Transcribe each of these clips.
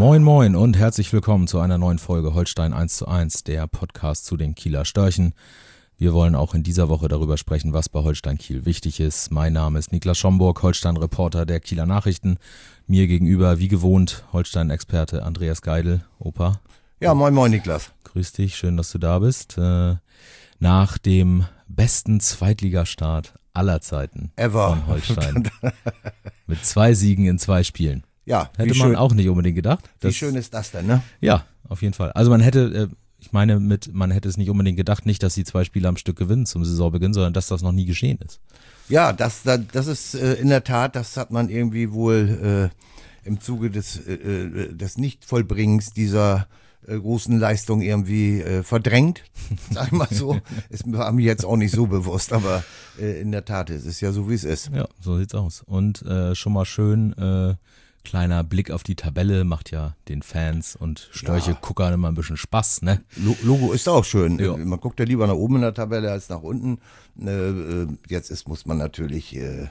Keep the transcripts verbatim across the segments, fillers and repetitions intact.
Moin moin und herzlich willkommen zu einer neuen Folge Holstein eins zu eins, der Podcast zu den Kieler Störchen. Wir wollen auch in dieser Woche darüber sprechen, was bei Holstein Kiel wichtig ist. Mein Name ist Niklas Schomburg, Holstein-Reporter der Kieler Nachrichten. Mir gegenüber, wie gewohnt, Holstein-Experte Andreas Geidel. Opa. Ja, moin moin Niklas. Grüß dich, schön, dass du da bist. Äh, nach dem besten Zweitligastart aller Zeiten Ever. von Holstein. Mit zwei Siegen in zwei Spielen. Ja, Hätte wie man schön, auch nicht unbedingt gedacht. Wie Das, schön ist das denn, ne? Ja, auf jeden Fall. Also man hätte, äh, ich meine mit, man hätte es nicht unbedingt gedacht, nicht, dass die zwei Spiele am Stück gewinnen zum Saisonbeginn, sondern dass das noch nie geschehen ist. Ja, das, das, das ist äh, in der Tat, das hat man irgendwie wohl äh, im Zuge des, äh, des Nichtvollbringens dieser äh, großen Leistung irgendwie äh, verdrängt, sag ich mal so. Ist mir mir jetzt auch nicht so bewusst, aber äh, in der Tat ist es ja so, wie es ist. Ja, so sieht's aus. Und äh, schon mal schön, äh, kleiner Blick auf die Tabelle macht ja den Fans und Störche-Guckern ja immer ein bisschen Spaß, ne? Logo ist auch schön. Ja. Man guckt ja lieber nach oben in der Tabelle als nach unten. Äh, jetzt ist, muss man natürlich äh,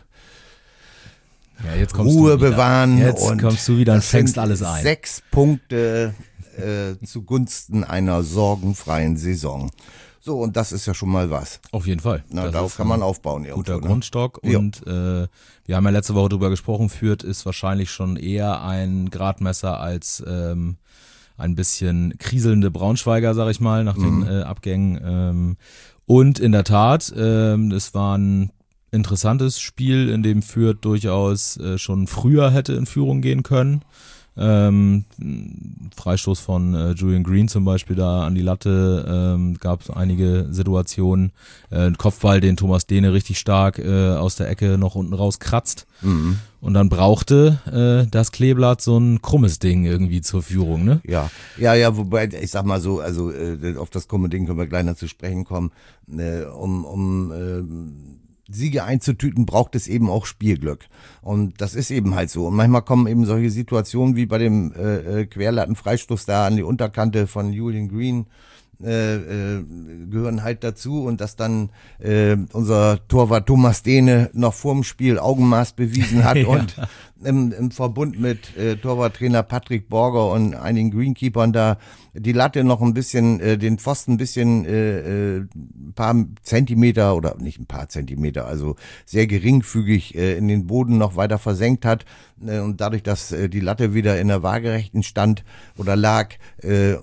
Ja, jetzt kommst Ruhe du wieder. bewahren. Jetzt und kommst du wieder und das fängst sind alles ein. Sechs Punkte äh, zugunsten einer sorgenfreien Saison. So, und das ist ja schon mal was. Auf jeden Fall. Na, Das darauf ist kann man ein aufbauen. Guter irgendwo, ne? Grundstock. Ja. Und äh, wir haben ja letzte Woche drüber gesprochen, Fürth ist wahrscheinlich schon eher ein Gradmesser als ähm, ein bisschen kriselnde Braunschweiger, sag ich mal, nach den Mhm. äh, Abgängen. Ähm, und in der Tat, ähm, es war ein interessantes Spiel, in dem Fürth durchaus äh, schon früher hätte in Führung gehen können. Ähm, Freistoß von äh, Julian Green zum Beispiel da an die Latte, ähm, gab es einige Situationen, äh, Kopfball, den Thomas Dehne richtig stark äh, aus der Ecke noch unten rauskratzt Mhm. und dann brauchte äh, das Kleeblatt so ein krummes Ding irgendwie zur Führung, ne? Ja, ja, ja, wobei, ich sag mal so, also äh, auf das krumme Ding können wir gleich noch zu sprechen kommen, äh, um, um äh, Siege einzutüten, braucht es eben auch Spielglück. Und das ist eben halt so. Und manchmal kommen eben solche Situationen wie bei dem äh, Querlatten-Freistoß da an die Unterkante von Julian Green, äh, äh, gehören halt dazu. Und dass dann äh, unser Torwart Thomas Dehne noch vorm Spiel Augenmaß bewiesen hat Ja. und im, im Verbund mit äh, Torwarttrainer Patrick Borger und einigen Greenkeepern da die Latte noch ein bisschen, äh, den Pfosten ein bisschen, äh, äh, ein paar Zentimeter oder nicht ein paar Zentimeter, also sehr geringfügig äh, in den Boden noch weiter versenkt hat äh, und dadurch, dass äh, die Latte wieder in der waagerechten stand oder lag, äh,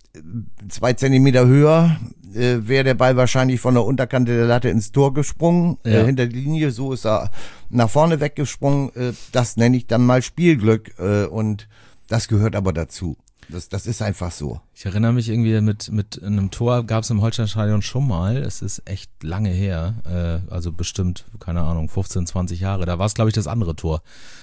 zwei Zentimeter höher, äh, wäre der Ball wahrscheinlich von der Unterkante der Latte ins Tor gesprungen, Ja. äh, hinter die Linie, so ist er nach vorne weggesprungen, äh, das nenne ich dann mal Spielglück äh, und das gehört aber dazu. Das, das ist einfach so. Ich erinnere mich irgendwie mit mit einem Tor gab es im Holsteinstadion schon mal, es ist echt lange her, äh, also bestimmt, keine Ahnung, fünfzehn, zwanzig Jahre, da war es glaube ich das andere Tor,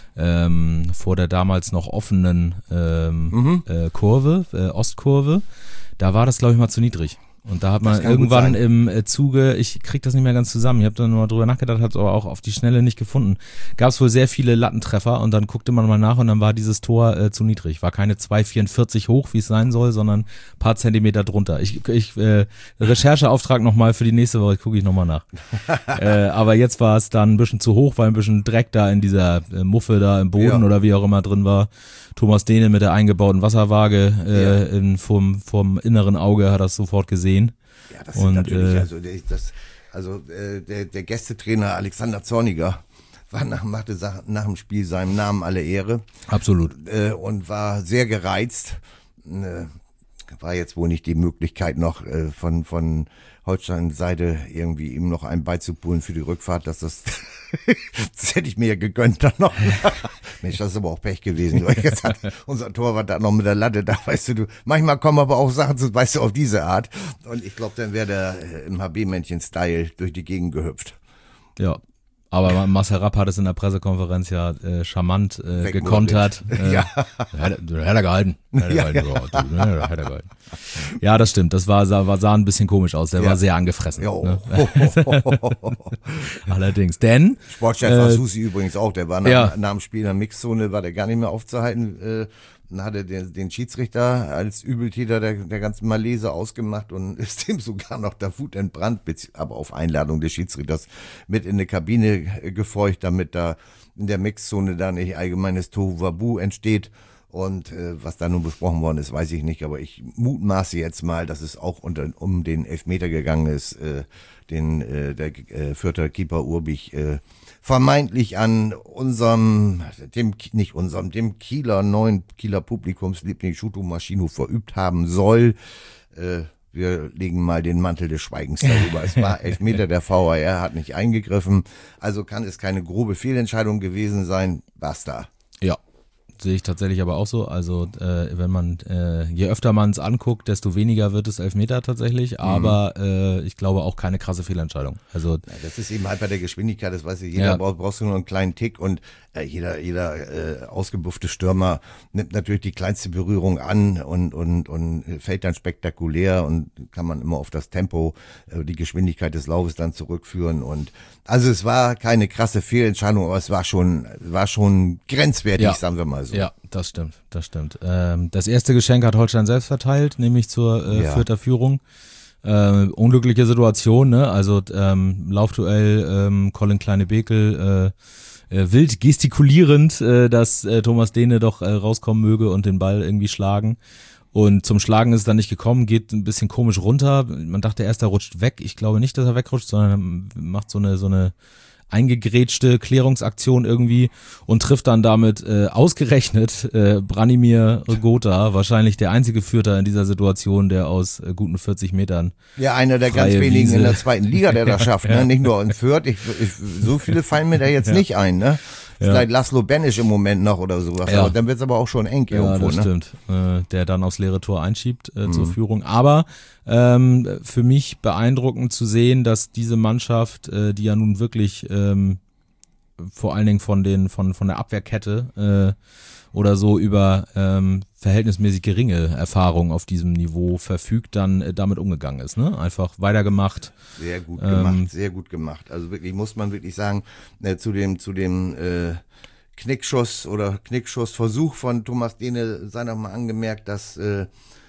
ähm, vor der damals noch offenen ähm, Mhm. äh, Kurve, äh, Ostkurve, da war das glaube ich mal zu niedrig. Und da hat man Das kann gut irgendwann sein. im äh, Zuge, ich krieg das nicht mehr ganz zusammen, ich habe dann mal drüber nachgedacht, habe aber auch auf die Schnelle nicht gefunden, gab es wohl sehr viele Lattentreffer und dann guckte man mal nach und dann war dieses Tor äh, zu niedrig, war keine zwei vierundvierzig hoch, wie es sein soll, sondern ein paar Zentimeter drunter. Ich, ich äh, Rechercheauftrag nochmal für die nächste Woche, gucke ich nochmal nach. äh, aber jetzt war es dann ein bisschen zu hoch, weil ein bisschen Dreck da in dieser äh, Muffe da im Boden Ja. oder wie auch immer drin war. Thomas Dehne mit der eingebauten Wasserwaage äh, Ja. in, vom, vom inneren Auge hat das sofort gesehen. Ja, das Und, sind natürlich, äh, also, der, das, also äh, der, der Gästetrainer Alexander Zorniger war nach, machte Sa- nach dem Spiel seinem Namen alle Ehre Absolut. äh, und war sehr gereizt. Äh, war jetzt wohl nicht die Möglichkeit noch äh, von von Holsteins Seite irgendwie ihm noch einen beizupulen für die Rückfahrt, dass das das hätte ich mir ja gegönnt dann noch. Mensch, das ist aber auch Pech gewesen. Weil jetzt hat unser Torwart da noch mit der Latte da, weißt du, du, manchmal kommen aber auch Sachen zu, weißt du, auf diese Art. Und ich glaube, dann wäre der äh, im H B-Männchen-Style durch die Gegend gehüpft. Ja. Aber Marcel Rapp hat es in der Pressekonferenz ja äh, charmant äh, Wegmoderiert. gekontert. Äh, Ja. Hätte hätte er gehalten. Hätte er Ja, gehalten. Ja, du, ne, hätte er gehalten. Ja, das stimmt. Das war, sah, war, sah ein bisschen komisch aus. Der Ja. war sehr angefressen. Ja. Ne? Allerdings. Denn Sportchef Äh, war Susi übrigens auch, der war nach, ja. nach dem Spiel in der Mixzone, war der gar nicht mehr aufzuhalten. Äh, dann hat er den, den Schiedsrichter als Übeltäter der, der ganzen Malese ausgemacht und ist dem sogar noch der Wut entbrannt, bezieh- aber auf Einladung des Schiedsrichters mit in eine Kabine äh, gefeucht, damit da in der Mixzone da nicht allgemeines Tohuwabu entsteht. Und äh, was da nun besprochen worden ist, weiß ich nicht, aber ich mutmaße jetzt mal, dass es auch unter, um den Elfmeter gegangen ist, äh, den äh, der äh, Fürther Keeper Urbich äh, vermeintlich an unserem, dem nicht unserem, dem Kieler neuen Kieler Publikumsliebling Shuto Maschino verübt haben soll. Äh, wir legen mal den Mantel des Schweigens darüber. Es war Elfmeter, der V A R hat nicht eingegriffen, also kann es keine grobe Fehlentscheidung gewesen sein. Basta. Ja. Sehe ich tatsächlich aber auch so. Also äh, wenn man, äh, je öfter man es anguckt, desto weniger wird es Elfmeter tatsächlich. Aber mhm. äh, ich glaube auch keine krasse Fehlentscheidung. Also ja, das ist eben halt bei der Geschwindigkeit, das weiß ich, jeder ja. braucht, brauchst du nur einen kleinen Tick und äh, jeder jeder äh, ausgebuffte Stürmer nimmt natürlich die kleinste Berührung an und und und fällt dann spektakulär und kann man immer auf das Tempo, äh, die Geschwindigkeit des Laufes dann zurückführen. Und also es war keine krasse Fehlentscheidung, aber es war schon war schon grenzwertig, ja. sagen wir mal so. Ja, das stimmt, das stimmt. Ähm, das erste Geschenk hat Holstein selbst verteilt, nämlich zur äh, ja. Vierter Führung. Äh, unglückliche Situation, ne? Also ähm, Laufduell, ähm, Colin Kleine-Bekel, äh, äh, wild gestikulierend, äh, dass äh, Thomas Dehne doch äh, rauskommen möge und den Ball irgendwie schlagen. Und zum Schlagen ist es dann nicht gekommen, geht ein bisschen komisch runter. Man dachte erst, er rutscht weg. Ich glaube nicht, dass er wegrutscht, sondern macht so eine so eine eingegrätschte Klärungsaktion irgendwie und trifft dann damit äh, ausgerechnet äh, Branimir Gotha, wahrscheinlich der einzige Fürther in dieser Situation, der aus äh, guten vierzig Metern. Ja, einer der ganz wenigen Wiese. In der zweiten Liga, der das schafft, ja. ne? Nicht nur in Fürth. Ich, ich, so viele fallen mir da jetzt ja. nicht ein, ne? Ja. Vielleicht Laszlo Benisch im Moment noch oder sowas. Ja. Aber dann wird's aber auch schon eng ja, irgendwo. Das ne? stimmt. Äh, der dann aufs leere Tor einschiebt äh, mhm. zur Führung. Aber ähm, für mich beeindruckend zu sehen, dass diese Mannschaft, äh, die ja nun wirklich ähm, vor allen Dingen von den von von der Abwehrkette äh, oder so über ähm, verhältnismäßig geringe Erfahrung auf diesem Niveau verfügt, dann äh, damit umgegangen ist, ne? Einfach weitergemacht. Sehr gut gemacht, ähm, sehr gut gemacht. Also wirklich, muss man wirklich sagen, äh, zu dem, zu dem äh, Knickschuss oder Knickschussversuch von Thomas Dehne sei noch mal angemerkt, dass äh,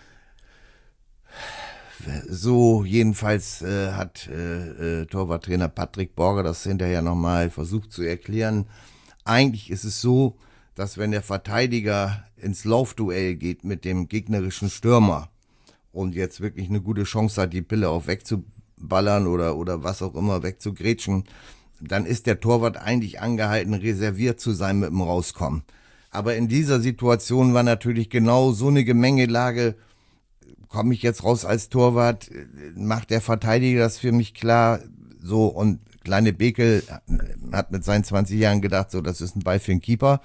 so jedenfalls äh, hat äh, äh, Torwarttrainer Patrick Borger das hinterher nochmal versucht zu erklären. Eigentlich ist es so, dass wenn der Verteidiger ins Laufduell geht mit dem gegnerischen Stürmer und jetzt wirklich eine gute Chance hat, die Pille auch wegzuballern oder oder was auch immer wegzugrätschen, dann ist der Torwart eigentlich angehalten, reserviert zu sein mit dem Rauskommen. Aber in dieser Situation war natürlich genau so eine Gemengelage. Komme ich jetzt raus als Torwart, macht der Verteidiger das für mich klar, so, und Kleine Bekel hat mit seinen zwanzig Jahren gedacht, so, das ist ein Ball für den Keeper.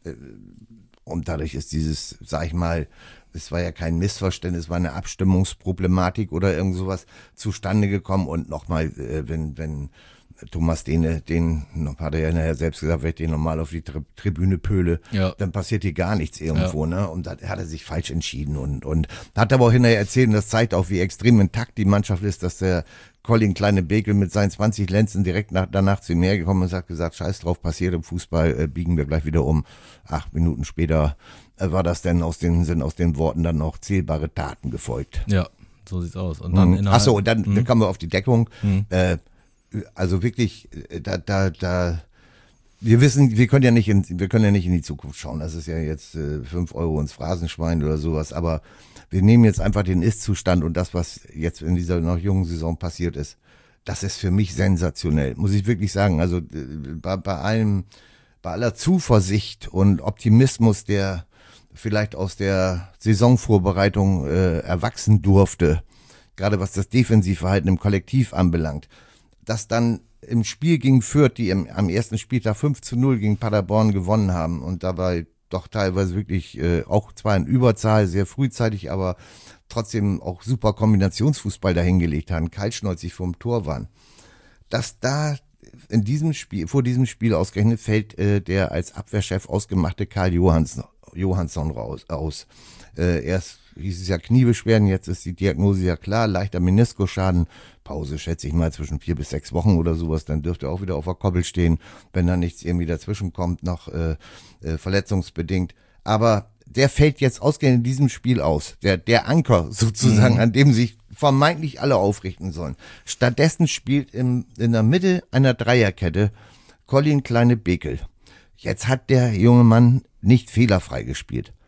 Und dadurch ist dieses, sag ich mal, es war ja kein Missverständnis, es war eine Abstimmungsproblematik oder irgend sowas zustande gekommen. Und nochmal, wenn, wenn Thomas Dehne, den hat er ja nachher selbst gesagt, wenn ich den normal auf die Tri- Tribüne pöle, ja. dann passiert hier gar nichts irgendwo, ja. ne? Und da hat er sich falsch entschieden und, und hat aber auch hinterher erzählt, und das zeigt auch, wie extrem intakt die Mannschaft ist, dass der Colin Kleine-Bekel mit seinen zwanzig Lenzen direkt nach, danach zu mir gekommen ist und hat gesagt, scheiß drauf, passiert im Fußball, äh, biegen wir gleich wieder um. Acht Minuten später äh, war das denn aus den, sind aus den Worten dann auch zählbare Taten gefolgt. Ja, so sieht's aus. Und dann mhm. Ach so, und dann, mhm. dann kamen wir auf die Deckung, mhm. äh, also wirklich, da, da, da, wir wissen, wir können ja nicht in, wir können ja nicht in die Zukunft schauen. Das ist ja jetzt äh, fünf Euro ins Phrasenschwein oder sowas. Aber wir nehmen jetzt einfach den Ist-Zustand und das, was jetzt in dieser noch jungen Saison passiert ist, das ist für mich sensationell, muss ich wirklich sagen. Also bei, bei allem, bei aller Zuversicht und Optimismus, der vielleicht aus der Saisonvorbereitung äh, erwachsen durfte, gerade was das Defensivverhalten im Kollektiv anbelangt, dass dann im Spiel gegen Fürth, die im, am ersten Spieltag fünf zu null gegen Paderborn gewonnen haben und dabei doch teilweise wirklich äh, auch zwar in Überzahl, sehr frühzeitig, aber trotzdem auch super Kombinationsfußball dahingelegt haben, kaltschnäuzig vorm Tor waren. Dass da in diesem Spiel, vor diesem Spiel ausgerechnet fällt äh, der als Abwehrchef ausgemachte Karl Johansson, Johansson raus, aus. Äh, erst hieß es ja Kniebeschwerden, jetzt ist die Diagnose ja klar, leichter Meniskusschaden, Pause schätze ich mal zwischen vier bis sechs Wochen oder sowas, dann dürfte er auch wieder auf der Koppel stehen, wenn da nichts irgendwie dazwischen kommt, noch äh, äh, verletzungsbedingt. Aber der fällt jetzt ausgerechnet in diesem Spiel aus, der der Anker sozusagen, mhm. an dem sich vermeintlich alle aufrichten sollen. Stattdessen spielt im, in der Mitte einer Dreierkette Colin Kleine-Bekel. Jetzt hat der junge Mann nicht fehlerfrei gespielt.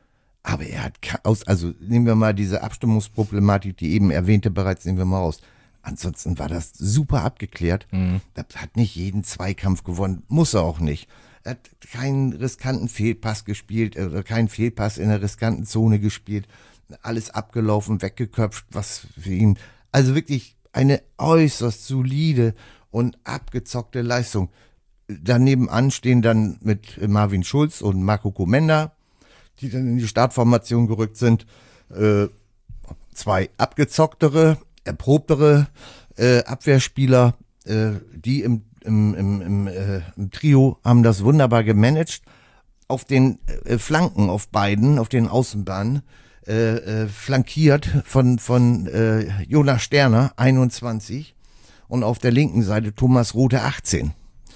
Aber er hat aus, also nehmen wir mal diese Abstimmungsproblematik, die eben erwähnte bereits, nehmen wir mal raus. Ansonsten war das super abgeklärt. Mhm. Das hat nicht jeden Zweikampf gewonnen, muss er auch nicht. Er hat keinen riskanten Fehlpass gespielt, oder keinen Fehlpass in der riskanten Zone gespielt. Alles abgelaufen, weggeköpft, was für ihn, also wirklich eine äußerst solide und abgezockte Leistung. Daneben anstehen dann mit Marvin Schulz und Marco Komenda, die dann in die Startformation gerückt sind. Äh, zwei abgezocktere, erprobtere äh, Abwehrspieler, äh, die im, im, im, im, äh, im Trio haben das wunderbar gemanagt. Auf den äh, Flanken, auf beiden, auf den Außenbahnen, äh, äh, flankiert von, von äh, Jonas Sterner, einundzwanzig, und auf der linken Seite Thomas Rothe, achtzehn.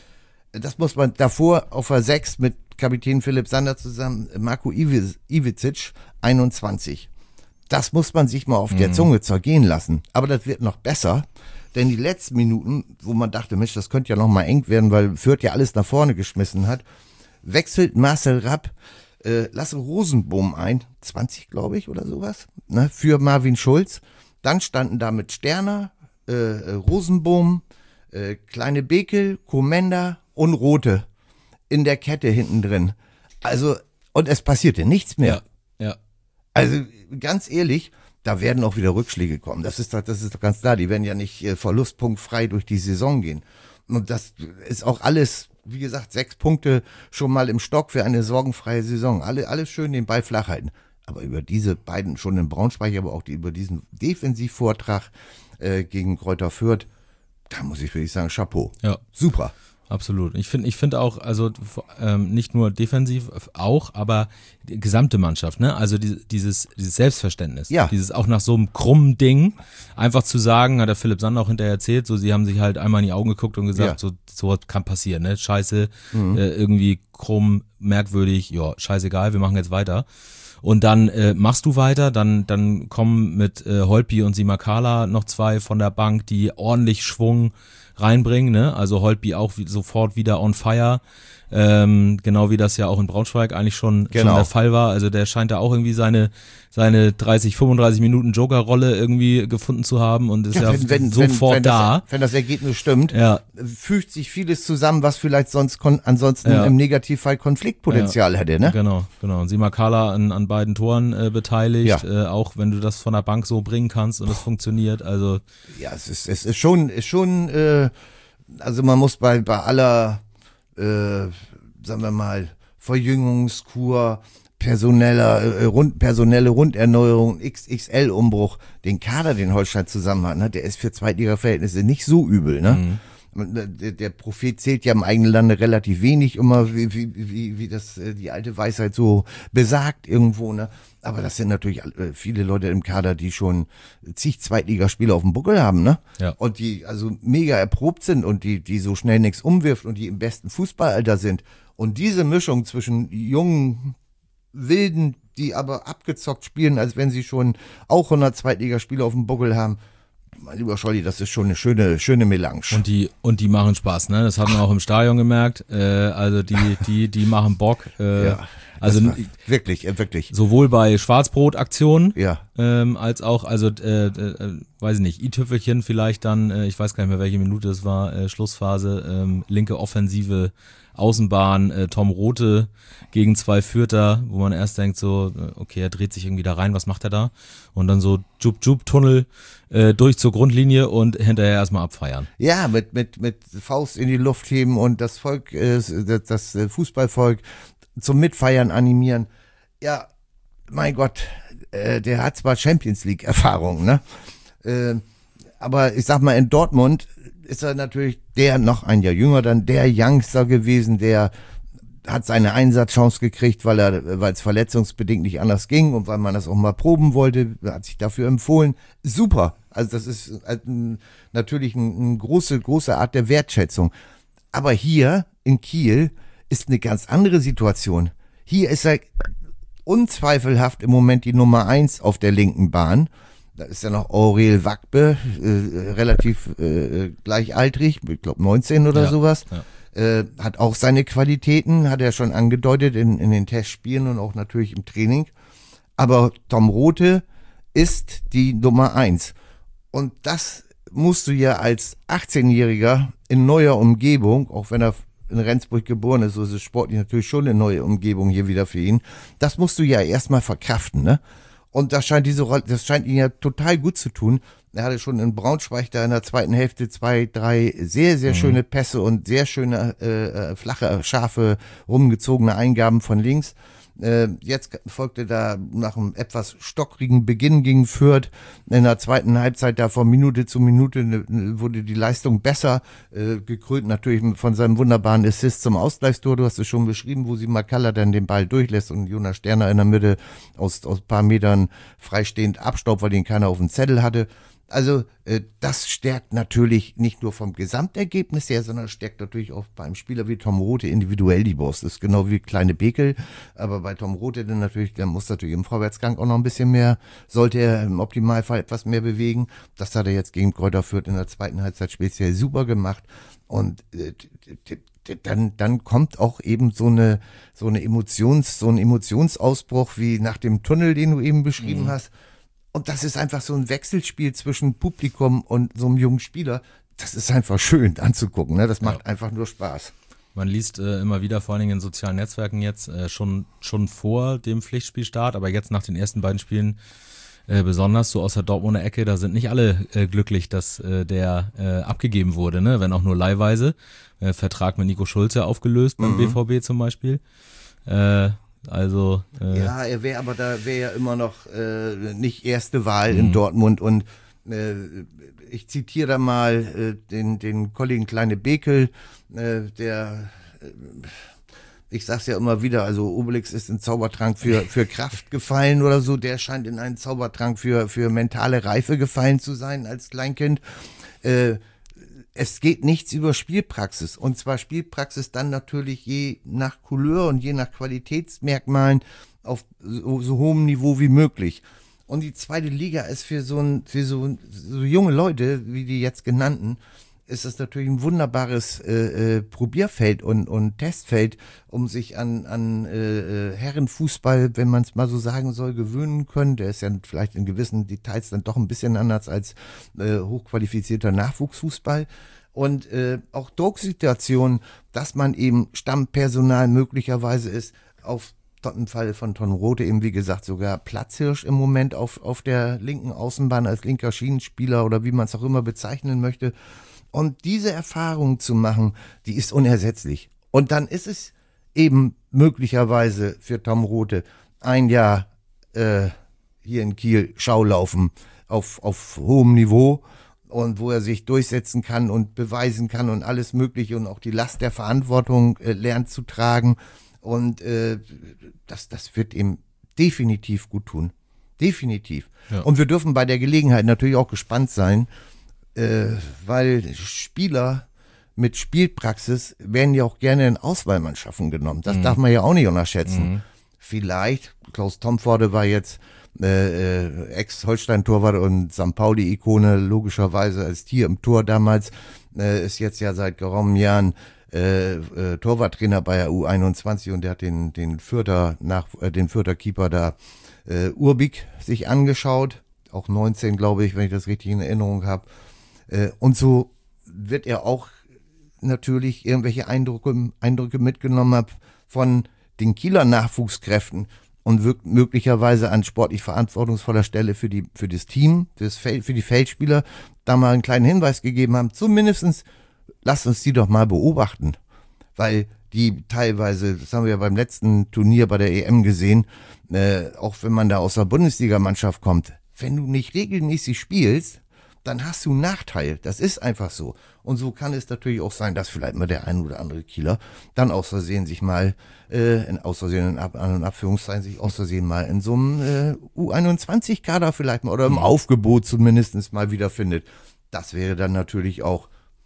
Das muss man davor auf der sechs mit Kapitän Philipp Sander zusammen, Marco Iwicic, einundzwanzig. Das muss man sich mal auf mhm. der Zunge zergehen lassen. Aber das wird noch besser, denn die letzten Minuten, wo man dachte, Mensch, das könnte ja noch mal eng werden, weil Fürth ja alles nach vorne geschmissen hat, wechselt Marcel Rapp äh, Lasse Rosenbohm ein, zwanzig glaube ich oder sowas, ne, für Marvin Schulz. Dann standen da mit Sterner, äh, Rosenbohm, äh, Kleine Bekel, Komenda und Rothe in der Kette hinten drin. Also, und es passierte nichts mehr. Ja, ja. Also, ganz ehrlich, da werden auch wieder Rückschläge kommen. Das ist doch, das ist doch ganz klar. Die werden ja nicht äh, verlustpunktfrei durch die Saison gehen. Und das ist auch alles, wie gesagt, sechs Punkte schon mal im Stock für eine sorgenfreie Saison. Alle, alles schön den Ball flach halten. Aber über diese beiden, schon in Braunschweig, aber auch die, über diesen Defensivvortrag äh, gegen Greuther Fürth, da muss ich wirklich sagen, Chapeau. Ja. Super. Absolut. Ich finde ich finde auch, also ähm, nicht nur defensiv auch, aber die gesamte Mannschaft, ne? Also die, dieses, dieses Selbstverständnis. Ja. Dieses auch nach so einem krummen Ding einfach zu sagen, hat der Philipp Sander auch hinterher erzählt, so sie haben sich halt einmal in die Augen geguckt und gesagt, ja. so so kann passieren, ne? Scheiße, mhm. äh, irgendwie krumm, merkwürdig, ja, scheißegal, wir machen jetzt weiter. Und dann äh, machst du weiter, dann dann kommen mit äh, Holtby und Simakala noch zwei von der Bank, die ordentlich Schwung reinbringen, ne? Also Holtby auch wie, sofort wieder on fire, ähm, genau wie das ja auch in Braunschweig eigentlich schon, genau. schon der Fall war. Also der scheint da auch irgendwie seine seine dreißig, fünfunddreißig Minuten Joker-Rolle irgendwie gefunden zu haben und ist ja, ja wenn, wenn, sofort wenn, wenn da. Das, wenn das Ergebnis stimmt, ja. fügt sich vieles zusammen, was vielleicht sonst kon- ansonsten ja. im Negativfall Konfliktpotenzial ja. hätte, ne? Genau, genau. Und Simakala an, an beiden Toren äh, beteiligt, ja. äh, auch wenn du das von der Bank so bringen kannst und es funktioniert, also. Ja, es ist, es ist schon, ist schon, äh, also man muss bei, bei aller, äh, sagen wir mal, Verjüngungskur, personeller, äh, rund, personelle Runderneuerung, X X L-Umbruch, den Kader, den Holstein zusammen hat, ne, der ist für Zweitliga-Verhältnisse nicht so übel, ne? Mhm. Der, der Prophet zählt ja im eigenen Lande relativ wenig, immer wie, wie, wie, wie das die alte Weisheit so besagt irgendwo, ne? Aber das sind natürlich viele Leute im Kader, die schon zig Zweitligaspiele auf dem Buckel haben, ne? Ja. Und die also mega erprobt sind und die, die so schnell nichts umwirft und die im besten Fußballalter sind. Und diese Mischung zwischen jungen, wilden, die aber abgezockt spielen, als wenn sie schon auch hundert Zweitligaspiele auf dem Buckel haben. Mein lieber Scholli, das ist schon eine schöne, schöne Melange. Und die, und die machen Spaß, ne? Das haben wir auch im Stadion gemerkt. Äh, also die, die, die machen Bock. Äh, ja, also wirklich, äh, wirklich. Sowohl bei Schwarzbrot-Aktionen, ja. ähm, als auch, also äh, äh, weiß ich nicht, i-Tüpfelchen vielleicht dann, äh, ich weiß gar nicht mehr, welche Minute es war, äh, Schlussphase, ähm, linke Offensive, Außenbahn, äh, Tom Rothe gegen zwei Fürther, wo man erst denkt so, okay, er dreht sich irgendwie da rein, was macht er da? Und dann so Jup-Jup-Tunnel äh, durch zur Grundlinie und hinterher erstmal abfeiern. Ja, mit mit mit Faust in die Luft heben und das Volk, äh, das, das Fußballvolk zum Mitfeiern animieren. Ja, mein Gott, äh, der hat zwar Champions League Erfahrung, ne? Äh, aber ich sag mal, in Dortmund ist er natürlich der, noch ein Jahr jünger dann, der Youngster gewesen, der hat seine Einsatzchance gekriegt, weil er, weil es verletzungsbedingt nicht anders ging und weil man das auch mal proben wollte, hat sich dafür empfohlen. Super. Also das ist ein, natürlich eine ein große, große Art der Wertschätzung. Aber hier in Kiel ist eine ganz andere Situation. Hier ist er unzweifelhaft im Moment die Nummer eins auf der linken Bahn. Da ist ja noch Aurel Wagbe, äh, relativ äh, gleichaltrig, ich glaube neunzehn oder ja, sowas. Ja. Äh, hat auch seine Qualitäten, hat er schon angedeutet in, in den Testspielen und auch natürlich im Training. Aber Tom Rothe ist die Nummer eins. Und das musst du ja als achtzehnjähriger in neuer Umgebung, auch wenn er in Rendsburg geboren ist, so ist es sportlich natürlich schon eine neue Umgebung hier wieder für ihn, das musst du ja erstmal verkraften, ne? Und das scheint diese Rolle, das scheint ihn ja total gut zu tun. Er hatte schon in Braunschweig da in der zweiten Hälfte zwei, drei sehr, sehr mhm. schöne Pässe und sehr schöne, äh, flache, scharfe, rumgezogene Eingaben von links. Äh, jetzt folgte da nach einem etwas stockrigen Beginn gegen Fürth in der zweiten Halbzeit da von Minute zu Minute ne, ne, wurde die Leistung besser, äh, gekrönt natürlich von seinem wunderbaren Assist zum Ausgleichstor. Du hast es schon beschrieben, wo sie Makalla dann den Ball durchlässt und Jonas Sterner in der Mitte aus, aus ein paar Metern freistehend abstaubt, weil den keiner auf dem Zettel hatte. Also äh, das stärkt natürlich nicht nur vom Gesamtergebnis her, sondern stärkt natürlich auch beim Spieler wie Tom Rothe individuell die Brust. Das ist genau wie kleine Bekel, aber bei Tom Rothe dann natürlich, der muss natürlich im Vorwärtsgang auch noch ein bisschen mehr, sollte er im Optimalfall etwas mehr bewegen. Das hat er jetzt gegen Kräuter Fürth in der zweiten Halbzeit speziell super gemacht und äh, dann dann kommt auch eben so eine so eine Emotions so ein Emotionsausbruch wie nach dem Tunnel, den du eben beschrieben mhm. hast. Und das ist einfach so ein Wechselspiel zwischen Publikum und so einem jungen Spieler. Das ist einfach schön anzugucken, ne? Das macht ja. einfach nur Spaß. Man liest äh, immer wieder, vor allen Dingen in sozialen Netzwerken jetzt, äh, schon schon vor dem Pflichtspielstart, aber jetzt nach den ersten beiden Spielen äh, besonders, so aus der Dortmunder Ecke, da sind nicht alle äh, glücklich, dass äh, der äh, abgegeben wurde, ne? Wenn auch nur leihweise. Äh, Vertrag mit Nico Schulze aufgelöst beim mhm. B V B zum Beispiel. Äh, Also äh ja, er wäre aber da wäre ja immer noch äh, nicht erste Wahl mhm. in Dortmund und äh, ich zitiere da mal äh, den den Kollegen Kleine Bekel, äh, der äh, ich sag's ja immer wieder, also Obelix ist in Zaubertrank für für Kraft gefallen oder so, der scheint in einen Zaubertrank für für mentale Reife gefallen zu sein als Kleinkind. Äh, Es geht nichts über Spielpraxis und zwar Spielpraxis dann natürlich je nach Couleur und je nach Qualitätsmerkmalen auf so, so hohem Niveau wie möglich. Und die zweite Liga ist für so ein, für so, so junge Leute, wie die jetzt genannten, ist es natürlich ein wunderbares äh, äh, Probierfeld und, und Testfeld, um sich an, an äh, Herrenfußball, wenn man es mal so sagen soll, gewöhnen können. Der ist ja vielleicht in gewissen Details dann doch ein bisschen anders als äh, hochqualifizierter Nachwuchsfußball. Und äh, auch Drucksituationen, dass man eben Stammpersonal möglicherweise ist, auf im Fall von Tom Rothe eben, wie gesagt, sogar Platzhirsch im Moment auf, auf der linken Außenbahn als linker Schienenspieler oder wie man es auch immer bezeichnen möchte. Und diese Erfahrung zu machen, die ist unersetzlich. Und dann ist es eben möglicherweise für Tom Rothe ein Jahr äh, hier in Kiel Schaulaufen auf, auf hohem Niveau und wo er sich durchsetzen kann und beweisen kann und alles Mögliche und auch die Last der Verantwortung äh, lernt zu tragen. Und äh, das, das wird ihm definitiv gut tun. Definitiv. Ja. Und wir dürfen bei der Gelegenheit natürlich auch gespannt sein, Äh, weil Spieler mit Spielpraxis werden ja auch gerne in Auswahlmannschaften genommen. Das mhm. darf man ja auch nicht unterschätzen. Mhm. Vielleicht, Klaus Tomforde war jetzt äh, äh, Ex-Holstein-Torwart und Sankt Pauli-Ikone, logischerweise als Tier im Tor damals, äh, ist jetzt ja seit geraumen Jahren äh, äh, Torwarttrainer bei der U einundzwanzig und der hat den, den Fürther, nach, äh, den Fürther Keeper da, äh, Urbik sich angeschaut. Auch neunzehn, glaube ich, wenn ich das richtig in Erinnerung habe. Und so wird er auch natürlich irgendwelche Eindrücke, Eindrücke mitgenommen haben von den Kieler Nachwuchskräften und wirkt möglicherweise an sportlich verantwortungsvoller Stelle für die für das Team, für, das Feld, für die Feldspieler, da mal einen kleinen Hinweis gegeben haben. Zumindestens lasst uns die doch mal beobachten, weil die teilweise, das haben wir ja beim letzten Turnier bei der E M gesehen, äh, auch wenn man da aus der Bundesligamannschaft kommt, wenn du nicht regelmäßig spielst, dann hast du einen Nachteil. Das ist einfach so. Und so kann es natürlich auch sein, dass vielleicht mal der ein oder andere Kieler dann aus Versehen sich mal, äh, in aus Versehen, in Ab- An- und Abführungszeichen, sich aus Versehen mal in so einem äh, U einundzwanzig-Kader vielleicht mal oder im Aufgebot zumindest mal wiederfindet. Das wäre dann natürlich auch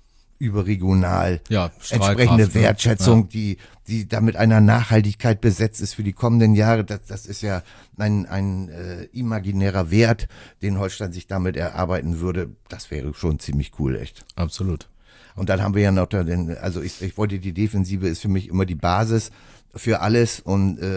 überregional ja, entsprechende Wertschätzung, ja. die die da mit einer Nachhaltigkeit besetzt ist für die kommenden Jahre. Das, das ist ja ein, ein äh, imaginärer Wert, den Holstein sich damit erarbeiten würde. Das wäre schon ziemlich cool, echt. Absolut. Und dann haben wir ja noch, den, also ich, ich wollte, die Defensive ist für mich immer die Basis für alles und äh,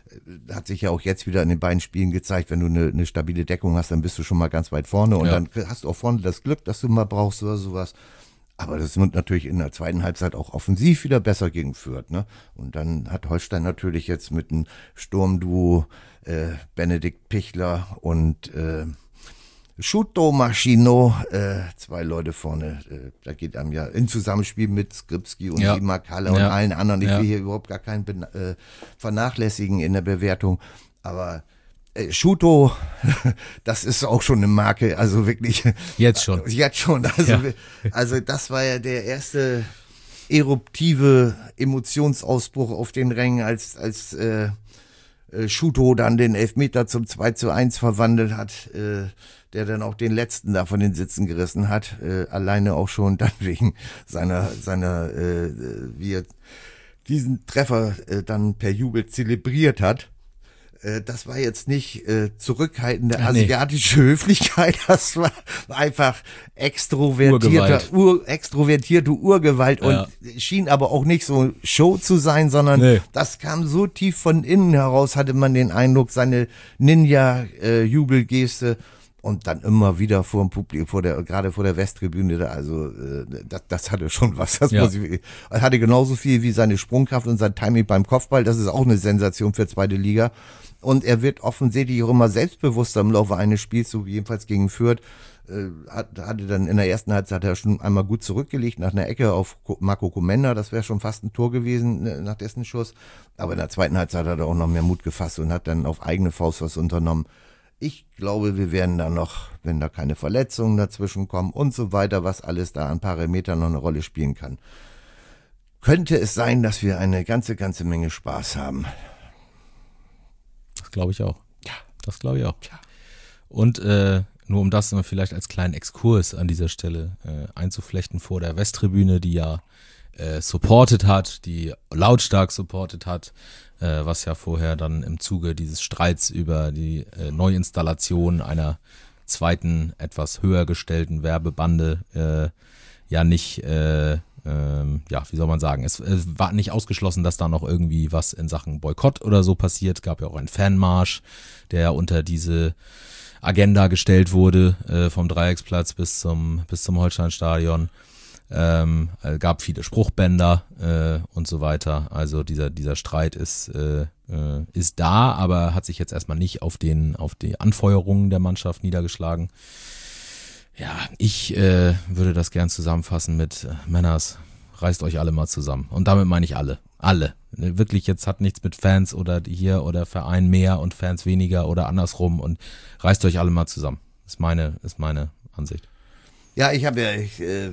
hat sich ja auch jetzt wieder in den beiden Spielen gezeigt, wenn du eine, eine stabile Deckung hast, dann bist du schon mal ganz weit vorne und ja. dann hast du auch vorne das Glück, dass du mal brauchst oder sowas. Aber das wird natürlich in der zweiten Halbzeit auch offensiv wieder besser gegen Fürth, ne? Und dann hat Holstein natürlich jetzt mit einem Sturmduo äh, Benedikt Pichler und äh, Schuto Maschino, äh, zwei Leute vorne, äh, da geht einem ja in Zusammenspiel mit Skripski und ja. Dima Kalle und ja. allen anderen. Ich ja. will hier überhaupt gar keinen äh, vernachlässigen in der Bewertung, aber äh, Schuto, das ist auch schon eine Marke, also wirklich. Jetzt schon. Jetzt schon, also, ja. also das war ja der erste eruptive Emotionsausbruch auf den Rängen, als, als äh, Schuto dann den Elfmeter zum zwei zu eins verwandelt hat, äh, der dann auch den letzten da von den Sitzen gerissen hat, äh, alleine auch schon dann wegen seiner, seiner, äh, wie er diesen Treffer äh, dann per Jubel zelebriert hat. Äh, das war jetzt nicht äh, zurückhaltende Ach, nee. asiatische Höflichkeit, das war einfach extrovertierter, Ur, extrovertierte Urgewalt ja. und schien aber auch nicht so Show zu sein, sondern nee. das kam so tief von innen heraus, hatte man den Eindruck, seine Ninja-Jubelgeste. Äh, Und dann immer wieder vor dem Publikum, vor der, gerade vor der Westtribüne, da, also äh, das, das hatte schon was. Das ja. muss ich, er hatte genauso viel wie seine Sprungkraft und sein Timing beim Kopfball. Das ist auch eine Sensation für zweite Liga. Und er wird offensichtlich auch immer selbstbewusster im Laufe eines Spiels, so wie jedenfalls gegen Fürth. Äh, hat, hatte dann in der ersten Halbzeit hat er schon einmal gut zurückgelegt nach einer Ecke auf Marco Komenda. Das wäre schon fast ein Tor gewesen ne, nach dessen Schuss. Aber in der zweiten Halbzeit hat er auch noch mehr Mut gefasst und hat dann auf eigene Faust was unternommen. Ich glaube, wir werden da noch, wenn da keine Verletzungen dazwischen kommen und so weiter, was alles da an Parametern noch eine Rolle spielen kann, könnte es sein, dass wir eine ganze, ganze Menge Spaß haben. Das glaube ich auch. Ja. Das glaube ich auch. Ja. Und äh, nur um das vielleicht als kleinen Exkurs an dieser Stelle äh, einzuflechten vor der Westtribüne, die ja äh, supported hat, die lautstark supported hat, äh, was ja vorher dann im Zuge dieses Streits über die äh, Neuinstallation einer zweiten, etwas höher gestellten Werbebande äh, ja nicht, äh, ähm, ja, wie soll man sagen, es, es war nicht ausgeschlossen, dass da noch irgendwie was in Sachen Boykott oder so passiert. Gab ja auch einen Fanmarsch, der unter diese Agenda gestellt wurde, äh, vom Dreiecksplatz bis zum bis zum Holsteinstadion. Ähm, äh, gab viele Spruchbänder äh, und so weiter. Also dieser dieser Streit ist äh, äh, ist da, aber hat sich jetzt erstmal nicht auf den auf die Anfeuerungen der Mannschaft niedergeschlagen. Ja, ich äh, würde das gern zusammenfassen mit äh, Männers, reißt euch alle mal zusammen. Und damit meine ich alle. Alle. Wirklich, jetzt hat nichts mit Fans oder hier oder Verein mehr und Fans weniger oder andersrum und reißt euch alle mal zusammen. Ist meine, ist meine Ansicht. Ja, ich habe ja, ich, äh,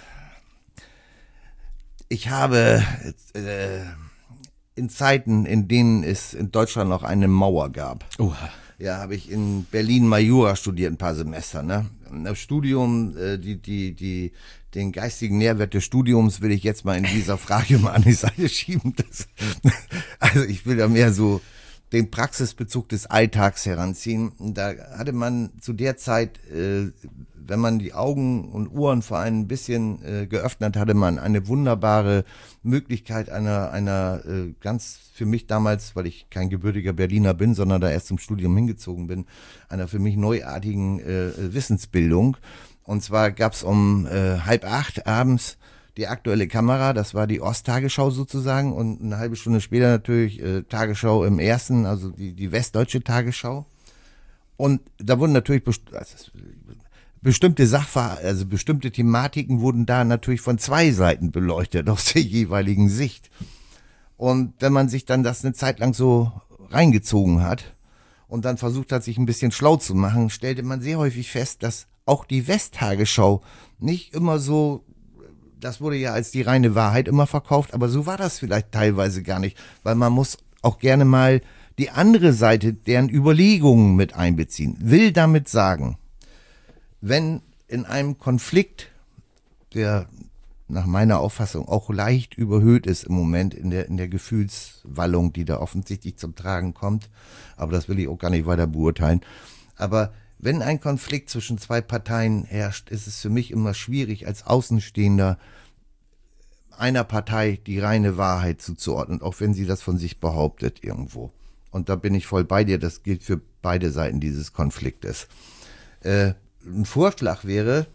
ich habe äh, in Zeiten, in denen es in Deutschland noch eine Mauer gab. Uh. Ja, habe ich in Berlin Majura studiert, ein paar Semester, ne? Das Studium, äh, die, die, die, den geistigen Nährwert des Studiums will ich jetzt mal in dieser Frage mal an die Seite schieben. Das, also ich will da mehr so den Praxisbezug des Alltags heranziehen. Da hatte man zu der Zeit, äh, wenn man die Augen und Ohren vor allem ein bisschen äh, geöffnet, hatte man eine wunderbare Möglichkeit einer, einer äh, ganz für mich damals, weil ich kein gebürtiger Berliner bin, sondern da erst zum Studium hingezogen bin, einer für mich neuartigen äh, Wissensbildung. Und zwar gab's um äh, halb acht abends die aktuelle Kamera, das war die Osttagesschau sozusagen und eine halbe Stunde später natürlich äh, Tagesschau im ersten, also die, die westdeutsche Tagesschau. Und da wurden natürlich best- also bestimmte Sachverhalte, also bestimmte Thematiken wurden da natürlich von zwei Seiten beleuchtet, aus der jeweiligen Sicht. Und wenn man sich dann das eine Zeit lang so reingezogen hat und dann versucht hat, sich ein bisschen schlau zu machen, stellte man sehr häufig fest, dass auch die Westtagesschau nicht immer so, das wurde ja als die reine Wahrheit immer verkauft, aber so war das vielleicht teilweise gar nicht, weil man muss auch gerne mal die andere Seite, deren Überlegungen mit einbeziehen. Will damit sagen, wenn in einem Konflikt, der nach meiner Auffassung auch leicht überhöht ist im Moment in der, in der Gefühlswallung, die da offensichtlich zum Tragen kommt, aber das will ich auch gar nicht weiter beurteilen, aber wenn ein Konflikt zwischen zwei Parteien herrscht, ist es für mich immer schwierig, als Außenstehender einer Partei die reine Wahrheit zuzuordnen, auch wenn sie das von sich behauptet irgendwo. und da bin ich voll bei dir, das gilt für beide Seiten dieses Konfliktes. Äh, ein Vorschlag wäre,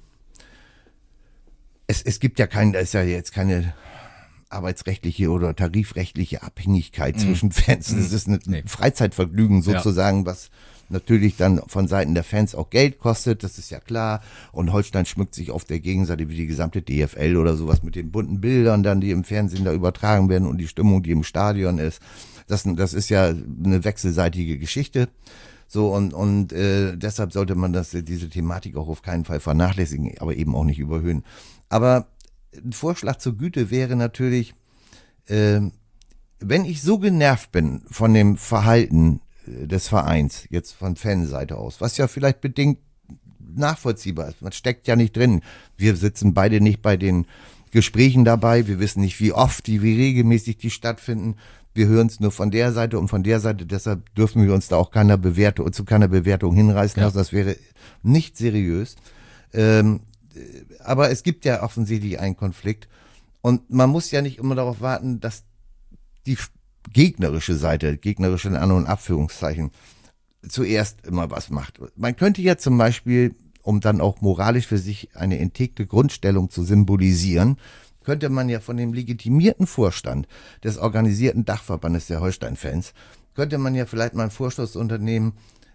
es, es gibt ja kein, da ist ja jetzt keine arbeitsrechtliche oder tarifrechtliche Abhängigkeit mm. zwischen Fans. Das ist ein nee. Freizeitvergnügen sozusagen, ja. was natürlich dann von Seiten der Fans auch Geld kostet, das ist ja klar. Und Holstein schmückt sich auf der Gegenseite wie die gesamte D F L oder sowas mit den bunten Bildern dann, die im Fernsehen da übertragen werden und die Stimmung, die im Stadion ist. Das, das ist ja eine wechselseitige Geschichte. So und, und äh, deshalb sollte man das, diese Thematik auch auf keinen Fall vernachlässigen, aber eben auch nicht überhöhen. Aber ein Vorschlag zur Güte wäre natürlich, äh, wenn ich so genervt bin von dem Verhalten des Vereins, jetzt von Fanseite aus, was ja vielleicht bedingt nachvollziehbar ist. Man steckt ja nicht drin. Wir sitzen beide nicht bei den Gesprächen dabei. Wir wissen nicht, wie oft die, wie regelmäßig die stattfinden. Wir hören es nur von der Seite und von der Seite. Deshalb dürfen wir uns da auch keiner Bewertung, zu keiner Bewertung hinreißen lassen. Ja. Das wäre nicht seriös. Ähm, aber es gibt ja offensichtlich einen Konflikt. Und man muss ja nicht immer darauf warten, dass die gegnerische Seite, gegnerische in An- und Abführungszeichen, zuerst immer was macht. Man könnte ja zum Beispiel, um dann auch moralisch für sich eine integre Grundstellung zu symbolisieren, könnte man ja von dem legitimierten Vorstand des organisierten Dachverbandes der Holstein-Fans, könnte man ja vielleicht mal einen Vorstoß unternehmen,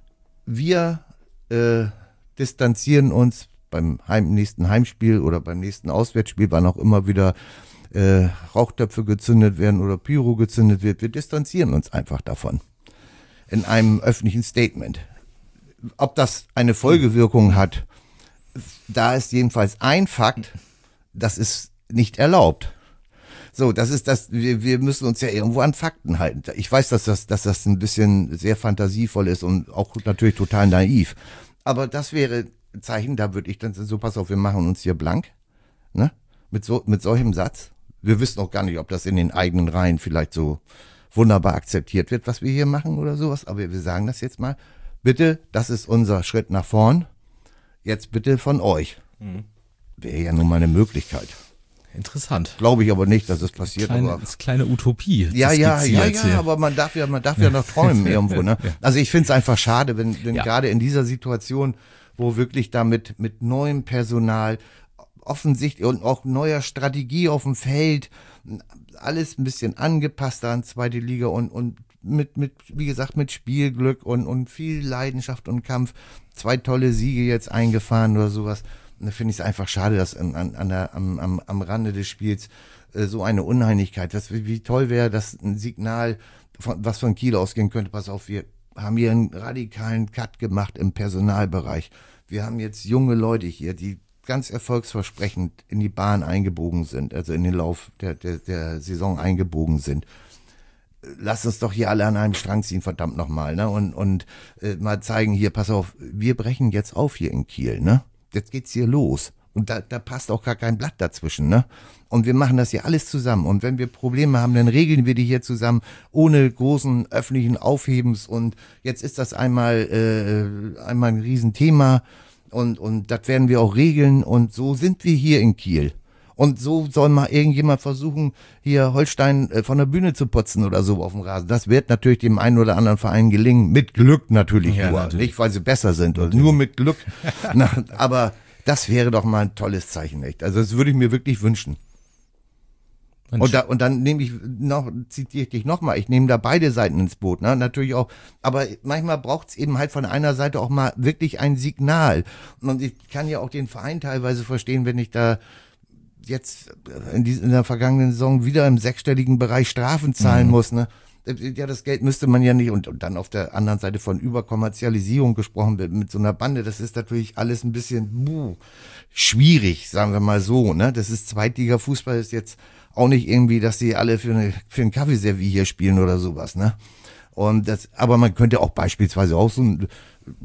wir äh, distanzieren uns beim Heim, nächsten Heimspiel oder beim nächsten Auswärtsspiel, wann auch immer wieder Äh, Rauchtöpfe gezündet werden oder Pyro gezündet wird. Wir distanzieren uns einfach davon. In einem öffentlichen Statement. Ob das eine Folgewirkung hat, da ist jedenfalls ein Fakt, das ist nicht erlaubt. So, das ist das, wir, wir müssen uns ja irgendwo an Fakten halten. Ich weiß, dass das, dass das ein bisschen sehr fantasievoll ist und auch natürlich total naiv. Aber das wäre ein Zeichen, da würde ich dann so, pass auf, wir machen uns hier blank, ne? Mit so, mit solchem Satz. Wir wissen auch gar nicht, ob das in den eigenen Reihen vielleicht so wunderbar akzeptiert wird, was wir hier machen oder sowas. Aber wir sagen das jetzt mal. Bitte, das ist unser Schritt nach vorn. Jetzt bitte von euch. Mhm. Wäre ja nun mal eine Möglichkeit. Interessant. Glaube ich aber nicht, dass es passiert. Kleine, aber das ist kleine Utopie. Ja, ja, ja, ja, hier. aber man darf ja, man darf ja noch träumen irgendwo, ne? Ja. Also ich finde es einfach schade, wenn, wenn ja. gerade in dieser Situation, wo wirklich damit mit neuem Personal offensichtlich und auch neuer Strategie auf dem Feld, alles ein bisschen angepasst an zweite Liga und, und mit, mit, wie gesagt, mit Spielglück und, und viel Leidenschaft und Kampf, zwei tolle Siege jetzt eingefahren oder sowas. Und da finde ich es einfach schade, dass an, an, an der, am, am, am Rande des Spiels äh, so eine Uneinigkeit, das, wie toll wäre das ein Signal, von, was von Kiel ausgehen könnte, pass auf, wir haben hier einen radikalen Cut gemacht im Personalbereich. Wir haben jetzt junge Leute hier, die ganz erfolgsversprechend in die Bahn eingebogen sind, also in den Lauf der, der, der Saison eingebogen sind. Lass uns doch hier alle an einem Strang ziehen, verdammt nochmal, ne? Und, und äh, mal zeigen hier, pass auf, wir brechen jetzt auf hier in Kiel, ne? Jetzt geht's hier los. Und da, da passt auch gar kein Blatt dazwischen, ne? Und wir machen das hier alles zusammen. Und wenn wir Probleme haben, dann regeln wir die hier zusammen, ohne großen öffentlichen Aufhebens. Und jetzt ist das einmal, äh, einmal ein Riesenthema. Und, und das werden wir auch regeln und so sind wir hier in Kiel. Und so soll mal irgendjemand versuchen, hier Holstein äh, von der Bühne zu putzen oder so auf dem Rasen. Das wird natürlich dem einen oder anderen Verein gelingen, mit Glück natürlich ja, nur, natürlich. Nicht weil sie besser sind, oder nur mit Glück. Na, aber das wäre doch mal ein tolles Zeichen, echt. Also das würde ich mir wirklich wünschen. Und, da, und dann nehme ich noch, zitiere ich dich nochmal, ich nehme da beide Seiten ins Boot, ne? Natürlich auch, aber manchmal braucht es eben halt von einer Seite auch mal wirklich ein Signal. Und ich kann ja auch den Verein teilweise verstehen, wenn ich da jetzt in, die, in der vergangenen Saison wieder im sechsstelligen Bereich Strafen zahlen mhm. muss, ne? Ja, das Geld müsste man ja nicht, und, und dann auf der anderen Seite von Überkommerzialisierung gesprochen wird mit so einer Bande, das ist natürlich alles ein bisschen buh, schwierig, sagen wir mal so, ne? Das ist Zweitliga-Fußball, ist jetzt auch nicht irgendwie, dass die alle für, eine, für ein Kaffeeservice hier spielen oder sowas, ne? Und das, aber man könnte auch beispielsweise auch so ein,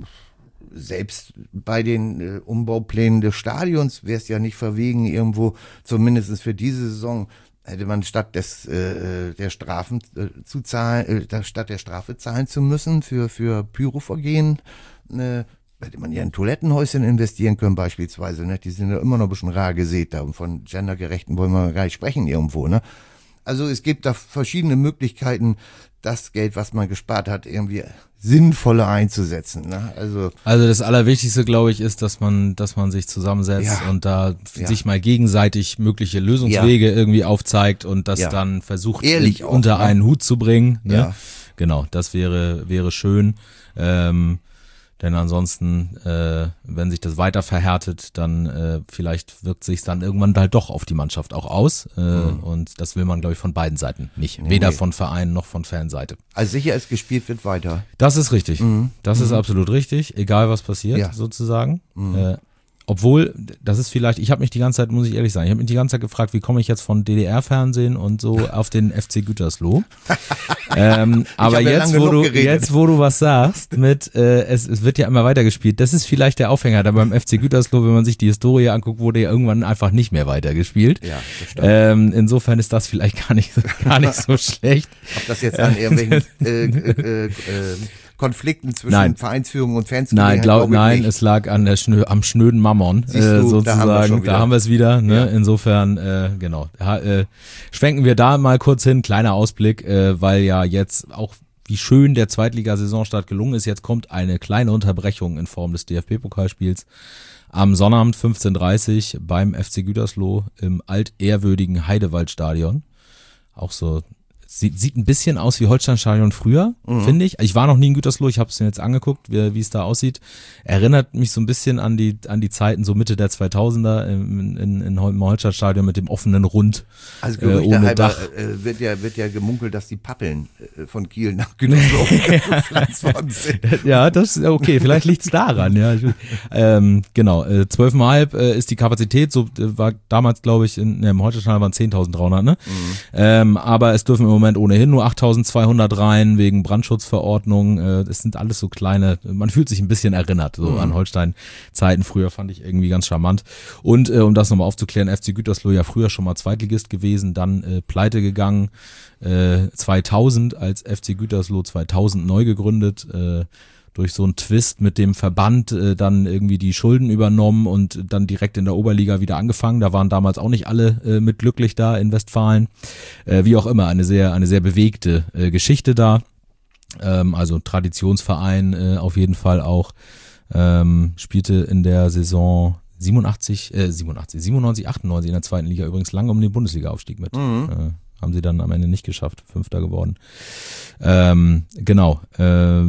selbst bei den äh, Umbauplänen des Stadions wäre es ja nicht verwegen, irgendwo, zumindest für diese Saison, hätte man statt des äh, der Strafen äh, zu zahlen, äh, statt der Strafe zahlen zu müssen für für Pyrovergehen, äh, hätte man ja in Toilettenhäuschen investieren können beispielsweise, ne? Die sind ja immer noch ein bisschen rar gesät da und von gendergerechten wollen wir gar nicht sprechen irgendwo, ne? Also es gibt da verschiedene Möglichkeiten, das Geld, was man gespart hat, irgendwie sinnvoller einzusetzen. Ne? Also, also das Allerwichtigste, glaube ich, ist, dass man, dass man sich zusammensetzt ja, und da ja. sich mal gegenseitig mögliche Lösungswege ja. irgendwie aufzeigt und das ja. dann versucht Ehrlich in, auch, unter ne? einen Hut zu bringen. Ne? Ja. Genau, das wäre wäre schön. Ähm, Denn ansonsten, äh, wenn sich das weiter verhärtet, dann äh, vielleicht wirkt sich dann irgendwann halt doch auf die Mannschaft auch aus. Äh, mhm. Und das will man, glaube ich, von beiden Seiten nicht. Nee, Weder nee. von Verein noch von Fanseite. Also sicher ist, gespielt wird weiter. Das ist richtig. Mhm. Das mhm. ist absolut richtig. Egal, was passiert, ja. sozusagen. Mhm. Äh, obwohl, das ist vielleicht, ich habe mich die ganze Zeit, muss ich ehrlich sagen, ich habe mich die ganze Zeit gefragt, wie komme ich jetzt von D D R-Fernsehen und so auf den F C Gütersloh. ähm, aber ja jetzt, wo du, jetzt, wo du was sagst, mit äh, es, es wird ja immer weitergespielt, das ist vielleicht der Aufhänger. Da beim F C Gütersloh, wenn man sich die Historie anguckt, wurde ja irgendwann einfach nicht mehr weitergespielt. Ja, das stimmt. Ähm, insofern ist das vielleicht gar nicht, gar nicht so schlecht. Ob das jetzt an irgendwelchen äh, äh, äh, Konflikten zwischen nein. Vereinsführung und Fans Nein, glaub, glaub nein, nicht. es lag an der Schnö, am schnöden Mammon, Siehst äh, du, sozusagen. da haben wir schon wieder. Da haben wir es wieder. Ne? Ja. Insofern, äh, genau. Ha, äh, schwenken wir da mal kurz hin, kleiner Ausblick, äh, weil ja jetzt auch wie schön der Zweitligasaisonstart gelungen ist. Jetzt kommt eine kleine Unterbrechung in Form des D F B-Pokalspiels. Am Sonnabend fünfzehn Uhr dreißig beim F C Gütersloh im altehrwürdigen Heidewaldstadion. Auch so Sieht, sieht ein bisschen aus wie Holsteinstadion früher, mhm. finde ich. Ich war noch nie in Gütersloh, ich habe es mir jetzt angeguckt, wie, wie es da aussieht. Erinnert mich so ein bisschen an die an die Zeiten so Mitte der zweitausender in, in, in, im Holsteinstadion mit dem offenen Rund, also äh, ohne Dach. Äh, wird ja wird ja gemunkelt, dass die Pappeln äh, von Kiel nach Gütersloh gepflanzt worden sind. Ja, das okay, vielleicht liegt's daran. Ja, ich, ähm, genau. Äh, zwölfeinhalb äh, ist die Kapazität. So äh, war damals, glaube ich, in, ne, im Holsteinstadion waren zehntausenddreihundert. Ne, mhm. ähm, aber es dürfen im Moment ohnehin nur achttausendzweihundert rein wegen Brandschutzverordnung. Es sind alles so kleine, man fühlt sich ein bisschen erinnert so mhm. an Holstein-Zeiten. Früher fand ich irgendwie ganz charmant. Und äh, um das nochmal aufzuklären, F C Gütersloh ja früher schon mal Zweitligist gewesen, dann äh, pleite gegangen, äh, zweitausend als F C Gütersloh zweitausend neu gegründet, äh, durch so einen Twist mit dem Verband äh, dann irgendwie die Schulden übernommen und dann direkt in der Oberliga wieder angefangen. Da waren damals auch nicht alle äh, mit glücklich da in Westfalen. Äh, wie auch immer, eine sehr eine sehr bewegte äh, Geschichte da. Ähm, also Traditionsverein äh, auf jeden Fall auch. Ähm, spielte in der Saison siebenundachtzig, äh, siebenundachtzig, siebenundneunzig, achtundneunzig in der zweiten Liga übrigens lange um den Bundesliga-Aufstieg mit. Mhm. Äh, haben sie dann am Ende nicht geschafft, Fünfter geworden. Ähm, genau, äh,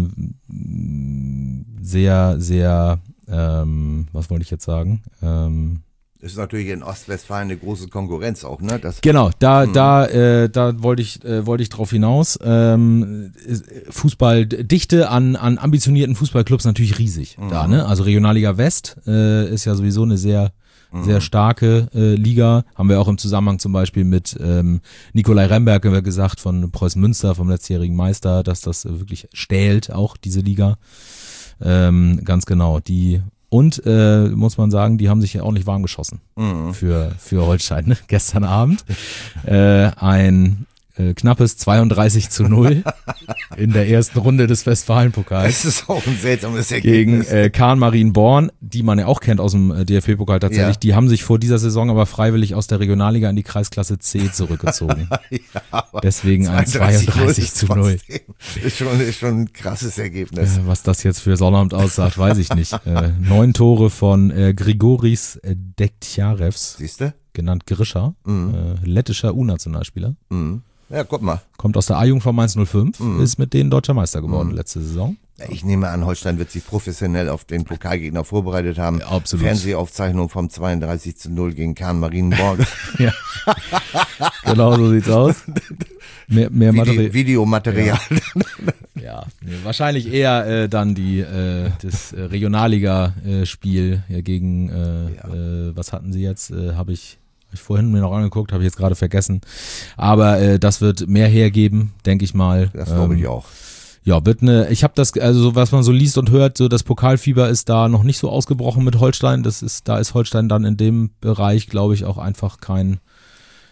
sehr, sehr, ähm, was wollte ich jetzt sagen? Ähm, ist natürlich in Ostwestfalen eine große Konkurrenz auch, ne? Das genau, da, mh. da, äh, da wollte ich, äh, wollte ich drauf hinaus. Ähm, Fußballdichte an, an ambitionierten Fußballclubs natürlich riesig mhm. da, ne? Also Regionalliga West äh, ist ja sowieso eine sehr sehr starke äh, Liga, haben wir auch im Zusammenhang zum Beispiel mit ähm, Nikolai Remberg haben wir gesagt von Preußen Münster, vom letztjährigen Meister, dass das äh, wirklich stählt, auch diese Liga. Ähm, ganz genau, die und äh, muss man sagen, die haben sich ja auch nicht warm geschossen mhm. für für Holstein, ne? Gestern Abend äh, ein äh, knappes zweiunddreißig zu null in der ersten Runde des Westfalen-Pokals. Das ist auch ein seltsames Ergebnis. Gegen äh, Kahn Marienborn, die man ja auch kennt aus dem äh, D F B-Pokal tatsächlich. Ja. Die haben sich vor dieser Saison aber freiwillig aus der Regionalliga in die Kreisklasse C zurückgezogen. Ja, Deswegen ein zweiunddreißig zu null. Ist schon, ist schon ein krasses Ergebnis. Äh, was das jetzt für Sonnabend aussagt, weiß ich nicht. Äh, neun Tore von äh, Grigoris Dektjarevs, siehste? Genannt Grisha, mhm. äh, lettischer U-Nationalspieler. Mhm. Ja, guck mal. Kommt aus der A-Jungfrau Mainz null fünf, mhm. ist mit denen deutscher Meister geworden mhm. letzte Saison. Ich nehme an, Holstein wird sich professionell auf den Pokalgegner vorbereitet haben. Ja, absolut. Fernsehaufzeichnung vom zweiunddreißig zu null gegen Kahn Marienborn. Ja. Genau so sieht's aus. Mehr, mehr Video, Materi- Videomaterial. Ja, ja nee, wahrscheinlich eher äh, dann die äh, das äh, Regionalliga-Spiel äh, gegen, äh, ja. äh, was hatten sie jetzt, äh, habe ich Habe ich vorhin mir noch angeguckt, habe ich jetzt gerade vergessen. Aber äh, das wird mehr hergeben, denke ich mal. Das glaube ich ähm, auch. Ja, wird eine, ich habe das, also was man so liest und hört, so das Pokalfieber ist da noch nicht so ausgebrochen mit Holstein. Das ist, da ist Holstein dann in dem Bereich, glaube ich, auch einfach kein,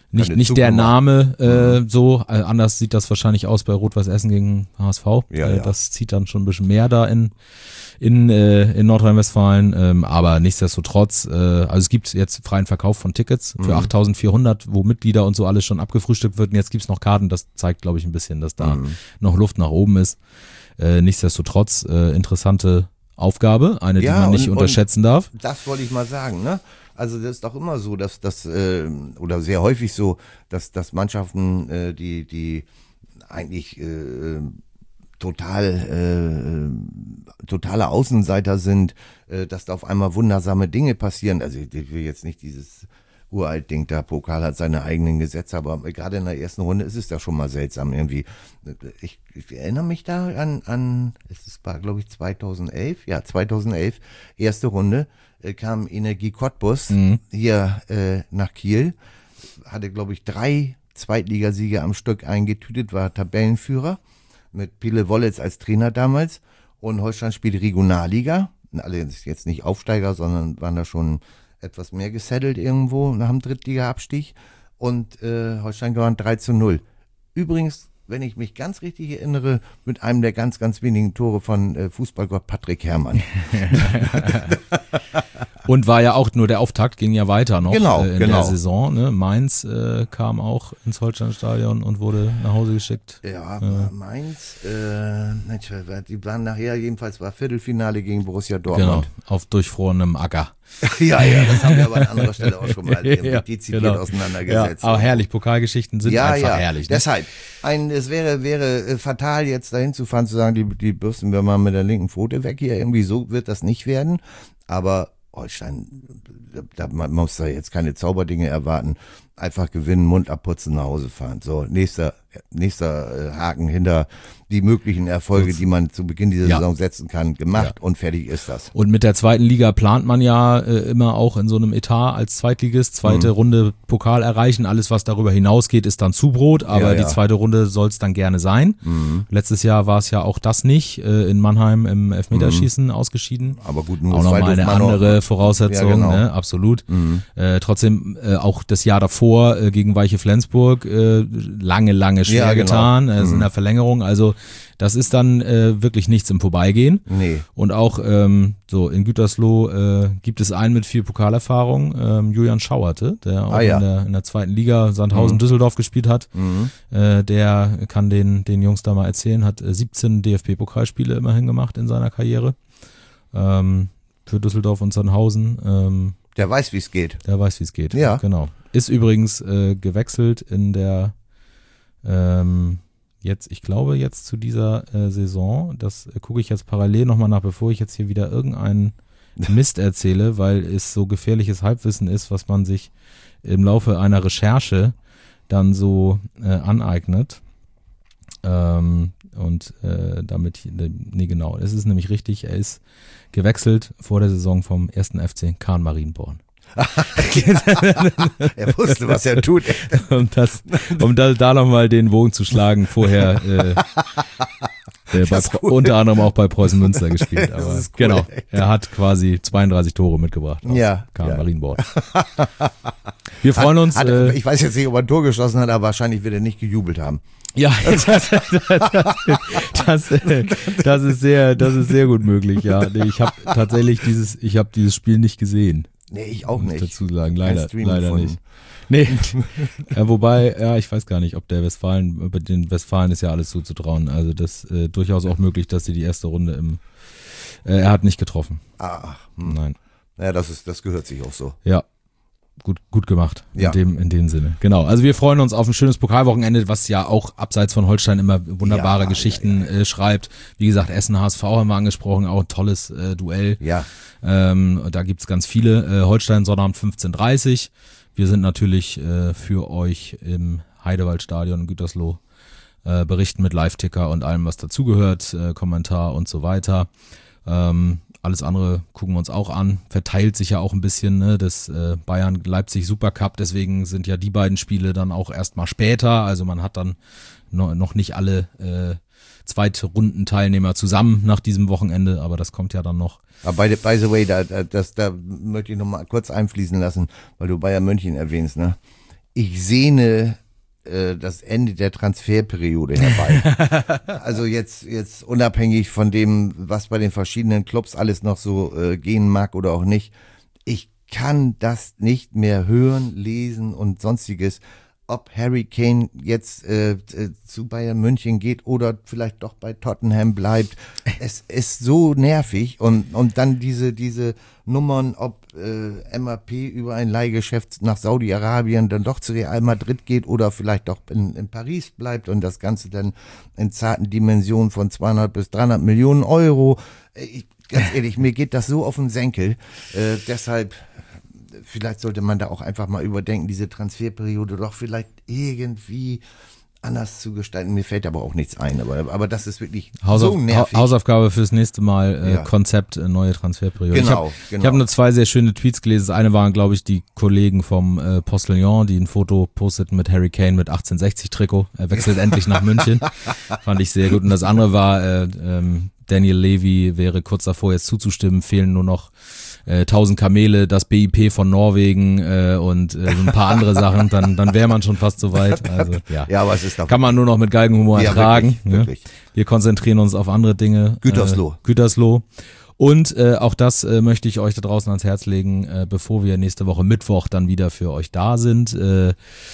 Nicht, nicht der Name äh, mhm. so, äh, anders sieht das wahrscheinlich aus bei Rot-Weiß Essen gegen H S V. Ja, äh, ja. Das zieht dann schon ein bisschen mehr da in in, äh, in Nordrhein-Westfalen, ähm, aber nichtsdestotrotz, äh, also es gibt jetzt freien Verkauf von Tickets für mhm. achttausendvierhundert, wo Mitglieder und so alles schon abgefrühstückt wird und jetzt gibt's noch Karten, das zeigt glaube ich ein bisschen, dass da mhm. noch Luft nach oben ist. Äh, nichtsdestotrotz, äh, interessante Aufgabe, eine, ja, die man nicht und, unterschätzen und darf. Das wollte ich mal sagen, ne? Also das ist doch immer so, dass das äh, oder sehr häufig so, dass dass Mannschaften, äh, die die eigentlich äh, total äh, totale Außenseiter sind, äh, dass da auf einmal wundersame Dinge passieren. Also ich will jetzt nicht dieses uralt Ding, der Pokal hat seine eigenen Gesetze, aber gerade in der ersten Runde ist es da schon mal seltsam irgendwie. Ich, ich erinnere mich da an, an es war glaube ich zweitausendelf, ja zweitausendelf, erste Runde, äh, kam Energie Cottbus mhm. hier äh, nach Kiel, hatte glaube ich drei Zweitligasiege am Stück eingetütet, war Tabellenführer mit Pele Wollitz als Trainer damals und Holstein spielt Regionalliga, alle jetzt nicht Aufsteiger, sondern waren da schon etwas mehr gesettelt irgendwo nach dem Drittliga-Abstieg und äh, Holstein gewann drei zu null. Übrigens, wenn ich mich ganz richtig erinnere, mit einem der ganz, ganz wenigen Tore von äh, Fußballgott Patrick Herrmann. Und war ja auch nur der Auftakt, ging ja weiter noch genau, äh, in genau. der Saison. Ne? Mainz äh, kam auch ins Holsteinstadion und wurde nach Hause geschickt. Ja, äh. Mainz, äh, die waren nachher jedenfalls war Viertelfinale gegen Borussia Dortmund. Genau, auf durchfrorenem Acker. ja, ja, das haben wir aber an anderer Stelle auch schon mal ja, dezidiert genau. auseinandergesetzt. Ja, aber herrlich, Pokalgeschichten sind ja, einfach ja. herrlich. Ne? Deshalb, ein, es wäre wäre äh, fatal jetzt dahin zu fahren, zu sagen, die, die bürsten wir mal mit der linken Pfote weg hier. Irgendwie so wird das nicht werden. Aber Holstein, da, man muss da jetzt keine Zauberdinge erwarten. Einfach gewinnen, Mund abputzen, nach Hause fahren. So, nächster, nächster äh, Haken hinter die möglichen Erfolge, die man zu Beginn dieser ja. Saison setzen kann, gemacht ja. und fertig ist das. Und mit der zweiten Liga plant man ja äh, immer auch in so einem Etat als Zweitligist, zweite mhm. Runde Pokal erreichen. Alles, was darüber hinausgeht, ist dann Zubrot, aber ja, ja. die zweite Runde soll es dann gerne sein. Mhm. Letztes Jahr war es ja auch das nicht, äh, in Mannheim im Elfmeterschießen mhm. ausgeschieden. Aber gut, nur auch nochmal eine andere noch. Voraussetzung, ja, genau. ne? Absolut. Mhm. Äh, trotzdem äh, auch das Jahr davor äh, gegen Weiche Flensburg äh, lange, lange schwer ja, genau. getan, äh, mhm. in der Verlängerung. Also das ist dann äh, wirklich nichts im Vorbeigehen. Nee. Und auch ähm, so in Gütersloh äh, gibt es einen mit viel Pokalerfahrung, ähm, Julian Schauerte, der auch ah, ja. in, der, in der zweiten Liga Sandhausen-Düsseldorf mhm. gespielt hat. Mhm. Äh, der kann den den Jungs da mal erzählen, hat äh, siebzehn D F B-Pokalspiele immerhin gemacht in seiner Karriere ähm, für Düsseldorf und Sandhausen. Ähm, der weiß, wie es geht. Der weiß, wie es geht. Ja. Genau. Ist übrigens äh, gewechselt in der ähm, Jetzt, ich glaube jetzt zu dieser äh, Saison, das äh, gucke ich jetzt parallel nochmal nach, bevor ich jetzt hier wieder irgendeinen Mist erzähle, weil es so gefährliches Halbwissen ist, was man sich im Laufe einer Recherche dann so äh, aneignet. Ähm, und äh, damit, nee genau, es ist nämlich richtig, er ist gewechselt vor der Saison vom ersten F C Kahn Marienborn. Er wusste, was er tut. um das, um da, da nochmal den Bogen zu schlagen, vorher äh, äh, bei, cool. unter anderem auch bei Preußen Münster gespielt. Aber cool, genau, ey. Er hat quasi zweiunddreißig Tore mitgebracht. Ja, Kahn ja. Marienborn. Wir freuen uns. Hat, hat, äh, ich weiß jetzt nicht, ob er ein Tor geschossen hat, aber wahrscheinlich wird er nicht gejubelt haben. Ja, das, das, das, das ist sehr, das ist sehr gut möglich. Ja, nee, ich habe tatsächlich dieses, ich habe dieses Spiel nicht gesehen. Nee, ich auch nicht. Dazu sagen, leider, leider nicht. Nee, ja, wobei, ja, ich weiß gar nicht, ob der Westfalen, über den Westfalen ist ja alles zuzutrauen. Also das äh, durchaus auch möglich, dass sie die erste Runde im, äh, er hat nicht getroffen. Ach, hm. Nein. Ja, das ist, das gehört sich auch so. Ja. Gut, gut gemacht, in ja. dem, in dem Sinne. Genau. Also wir freuen uns auf ein schönes Pokalwochenende, was ja auch abseits von Holstein immer wunderbare ja, Geschichten ja, ja. Äh, schreibt. Wie gesagt, Essen H S V haben wir angesprochen, auch ein tolles äh, Duell. Ja. Ähm, da gibt's ganz viele. Äh, Holstein Sonnabend fünfzehn Uhr dreißig. Wir sind natürlich äh, für euch im Heidewaldstadion in Gütersloh, äh, berichten mit Live-Ticker und allem, was dazugehört, äh, Kommentar und so weiter. Ähm, Alles andere gucken wir uns auch an. Verteilt sich ja auch ein bisschen, ne, das äh, Bayern-Leipzig Supercup. Deswegen sind ja die beiden Spiele dann auch erstmal später. Also man hat dann no, noch nicht alle äh, Zweitrundenteilnehmer zusammen nach diesem Wochenende. Aber das kommt ja dann noch. Aber by, by the way, da, da, das, da möchte ich noch mal kurz einfließen lassen, weil du Bayern München erwähnst. Ne? ich sehne äh, das Ende der Transferperiode herbei. Also jetzt, jetzt unabhängig von dem, was bei den verschiedenen Clubs alles noch so äh, gehen mag oder auch nicht. Ich kann das nicht mehr hören, lesen und sonstiges. Ob Harry Kane jetzt äh, äh, zu Bayern München geht oder vielleicht doch bei Tottenham bleibt. Es ist so nervig und und dann diese diese Nummern, ob äh, M A P über ein Leihgeschäft nach Saudi-Arabien dann doch zu Real Madrid geht oder vielleicht doch in, in Paris bleibt und das Ganze dann in zarten Dimensionen von zweihundert bis dreihundert Millionen Euro. Ich, ganz ehrlich, mir geht das so auf den Senkel. Äh, deshalb vielleicht sollte man da auch einfach mal überdenken, diese Transferperiode doch vielleicht irgendwie anders zu gestalten. Mir fällt aber auch nichts ein, aber, aber das ist wirklich Hausauf so nervig. Hausaufgabe fürs nächste Mal, äh, Ja. Konzept, äh, neue Transferperiode. Genau, ich habe genau. ich hab nur zwei sehr schöne Tweets gelesen. Das eine waren, glaube ich, die Kollegen vom äh, Postillon, die ein Foto posteten mit Harry Kane mit achtzehnhundertsechzig Trikot. Er wechselt endlich nach München. Fand ich sehr gut. Und das andere war, äh, ähm, Daniel Levy wäre kurz davor, jetzt zuzustimmen, fehlen nur noch äh, tausend Kamele, das B I P von Norwegen äh, und äh, so ein paar andere Sachen, dann dann wäre man schon fast so weit. Also, ja. Ja, aber es ist doch Kann man nur noch mit Galgenhumor Ja, ertragen. wirklich, ne? wirklich. Wir konzentrieren uns auf andere Dinge. Gütersloh. Äh, Gütersloh. Und äh, auch das äh, möchte ich euch da draußen ans Herz legen, äh, bevor wir nächste Woche Mittwoch dann wieder für euch da sind. Äh,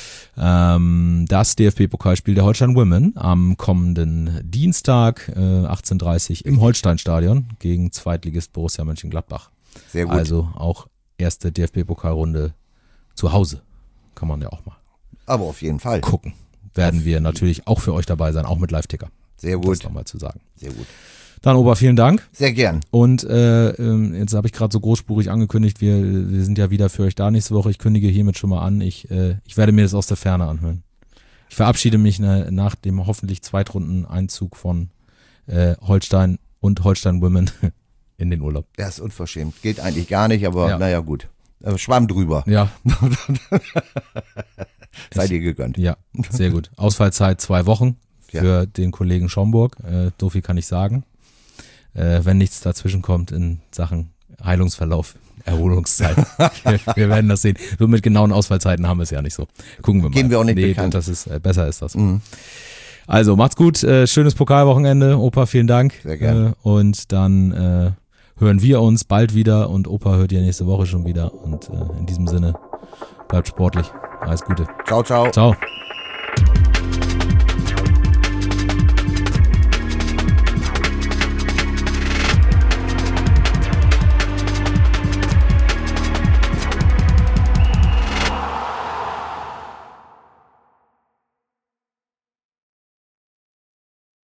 ähm, das D F B-Pokalspiel der Holstein Women am kommenden Dienstag, äh, achtzehn Uhr dreißig im Holsteinstadion gegen Zweitligist Borussia Mönchengladbach. sehr gut. Also auch erste D F B-Pokalrunde zu Hause. Kann man ja auch mal Aber auf jeden Fall. gucken. Werden wir natürlich auch für euch dabei sein, auch mit Live-Ticker. Sehr Um gut. Das nochmal zu sagen. Sehr gut. Dann, Ober, vielen Dank. Sehr gern. Und äh, ähm, jetzt habe ich gerade so großspurig angekündigt, wir, wir sind ja wieder für euch da nächste Woche. Ich kündige hiermit schon mal an. Ich, äh, ich werde mir das aus der Ferne anhören. Ich verabschiede mich ne, nach dem hoffentlich Zweitrunden-Einzug von äh, Holstein und Holstein Women in den Urlaub. Das ist unverschämt. Geht eigentlich gar nicht, aber Ja. naja, gut. Äh, Schwamm drüber. Ja, Sei dir gegönnt. ja, sehr gut. Ausfallzeit zwei Wochen für den Kollegen Schomburg. Äh, so viel kann ich sagen. Äh, wenn nichts dazwischen kommt in Sachen Heilungsverlauf, Erholungszeit. wir, wir werden das sehen. So mit genauen Ausfallzeiten haben wir es ja nicht so. Gucken wir mal. Geben wir auch nicht nee, bekannt. das ist, äh, besser ist das. Mhm. Also, macht's gut. Äh, schönes Pokalwochenende. Opa, vielen Dank. Sehr gerne. Äh, und dann äh, hören wir uns bald wieder und Opa hört ihr nächste Woche schon wieder. Und äh, in diesem Sinne, bleibt sportlich. Alles Gute. Ciao, ciao. Ciao.